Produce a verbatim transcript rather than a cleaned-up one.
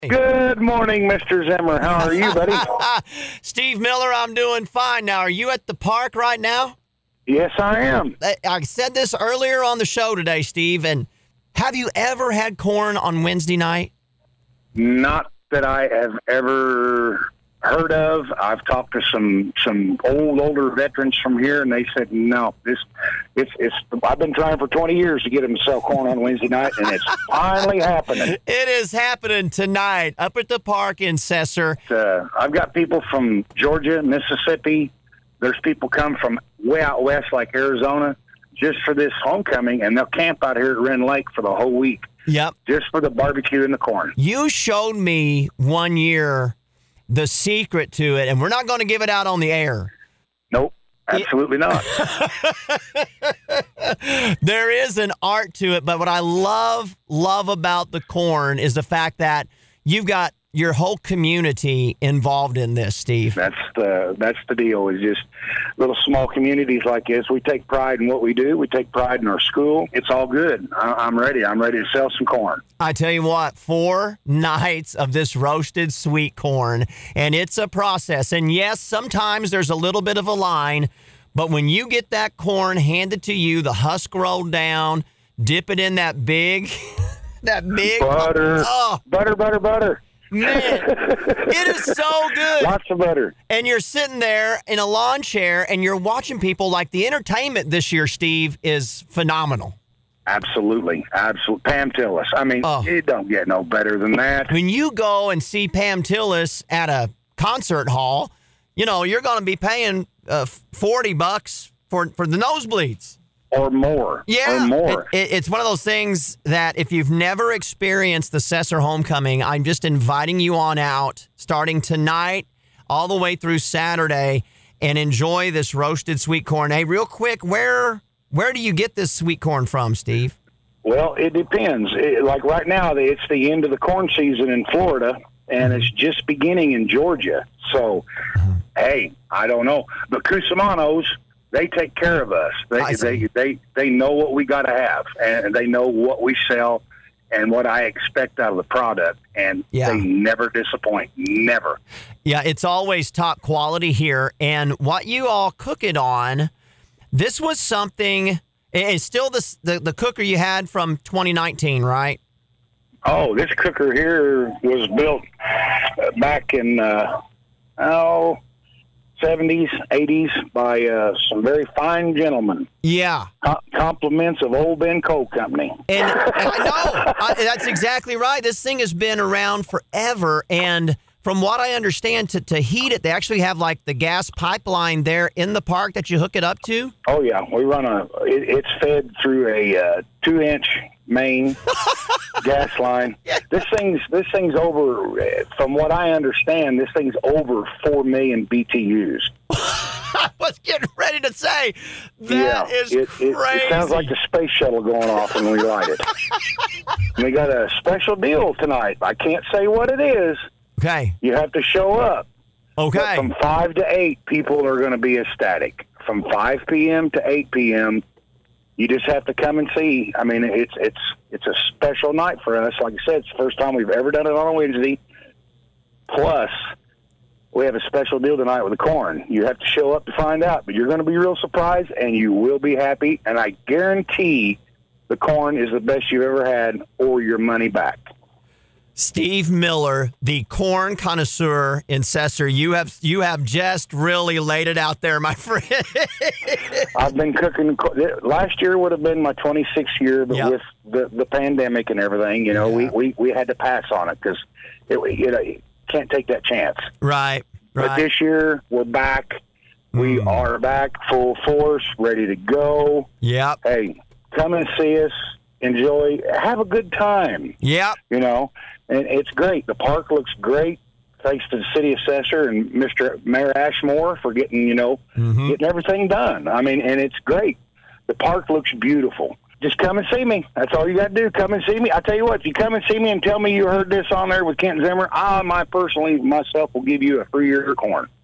Good morning, Mister Zimmer. How are you, buddy? Steve Miller, I'm doing fine. Now, are you at the park right now? Yes, I am. I said this earlier on the show today, Steve, and have you ever had corn on Wednesday night? Not that I have ever heard of. I've talked to some some old, older veterans from here, and they said, no, this, it's, it's, I've been trying for twenty years to get them to sell corn on Wednesday night, and it's finally happening. It is happening tonight up at the park in Cesar. Uh, I've got people from Georgia, Mississippi. There's people come from way out west, like Arizona, just for this homecoming, and they'll camp out here at Wren Lake for the whole week. Yep. Just for the barbecue and the corn. You showed me one year the secret to it, and we're not going to give it out on the air. Nope, absolutely not. There is an art to it, but what I love, love about the corn is the fact that you've got your whole community involved in this, Steve. That's the that's the deal. Is just little small communities like this. We take pride in what we do. We take pride in our school. It's all good. I, I'm ready. I'm ready to sell some corn. I tell you what, four nights of this roasted sweet corn, and it's a process. And yes, sometimes there's a little bit of a line, but when you get that corn handed to you, the husk rolled down, dip it in that big, that big butter, oh, butter, butter, butter. Man, it is so good. Lots of butter. And you're sitting there in a lawn chair and you're watching people. Like, the entertainment this year, Steve, is phenomenal. Absolutely. Absolutely. Pam Tillis. I mean, oh. It don't get no better than that. When you go and see Pam Tillis at a concert hall, you know, you're going to be paying uh, forty bucks for, for the nosebleeds. Or more. Yeah. Or more. It, it, it's one of those things that if you've never experienced the Cesar Homecoming, I'm just inviting you on out starting tonight all the way through Saturday and enjoy this roasted sweet corn. Hey, real quick, where where do you get this sweet corn from, Steve? Well, it depends. It, like right now, it's the end of the corn season in Florida, and it's just beginning in Georgia. So, mm-hmm. hey, I don't know. But Cusamanos, they take care of us. They they, they they know what we got to have, and they know what we sell and what I expect out of the product, and yeah. they never disappoint. Never. Yeah, it's always top quality here. And what you all cook it on, this was something, it's still the, the, the cooker you had from twenty nineteen, right? Oh, this cooker here was built back in, uh, oh, seventies, eighties by uh, some very fine gentlemen. Yeah. Com- compliments of Old Ben Coal Company. And, and I know. I, that's exactly right. This thing has been around forever. And from what I understand, to, to heat it, they actually have like the gas pipeline there in the park that you hook it up to? Oh, yeah. We run a, it, it's fed through a uh, two-inch main gas line. This thing's this thing's over, from what I understand, this thing's over four million B T Us. I was getting ready to say, that yeah, is it, crazy. It, it sounds like the space shuttle going off when we light it. And we got a special deal tonight. I can't say what it is. Okay. You have to show up. Okay. But from five to eight, people are going to be ecstatic. From five p.m. to eight p.m., you just have to come and see. I mean, it's it's it's a special night for us. Like I said, it's the first time we've ever done it on a Wednesday. Plus, we have a special deal tonight with the corn. You have to show up to find out, but you're going to be real surprised, and you will be happy. And I guarantee the corn is the best you've ever had, or your money back. Steve Miller, the corn connoisseur in Cesar, you have you have just really laid it out there, my friend. I've been cooking. Last year would have been my twenty-sixth year, but yep. with the, the pandemic and everything, you know, yeah. we, we, we had to pass on it because it, you know, you can't take that chance. Right, right. But this year, we're back. We mm. are back full force, ready to go. Yep. Hey, come and see us. Enjoy. Have a good time. Yep. You know, and it's great. The park looks great. Thanks to the city of Cesar and Mister Mayor Ashmore for getting, you know, mm-hmm. getting everything done. I mean, and it's great. The park looks beautiful. Just come and see me. That's all you got to do. Come and see me. I tell you what, if you come and see me and tell me you heard this on there with Kent Zimmer, I, my personally, myself, will give you a free ear of corn.